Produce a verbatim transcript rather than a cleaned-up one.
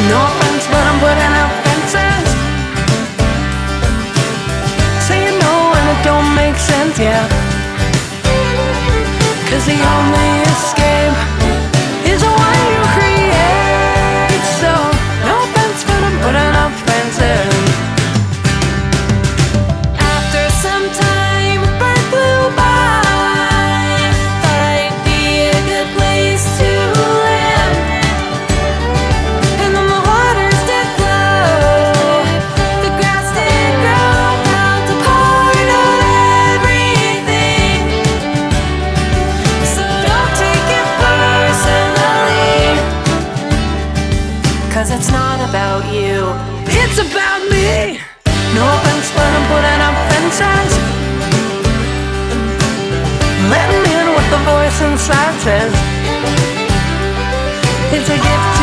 No offense, but I'm putting up fences. Saying no and it don't make sense, yeah. Cause the only escape is the one you create. So, no offense, but I'm putting up fences. After some time, a bird flew by. Thought it'd be a good place to live. And then the waters did flow, the grass did grow, felt a part of everything. So don't take it personally, cause it's not about you, It's about me. No offense, but I'm putting up fences. Letting in what the voice inside says. It's a gift to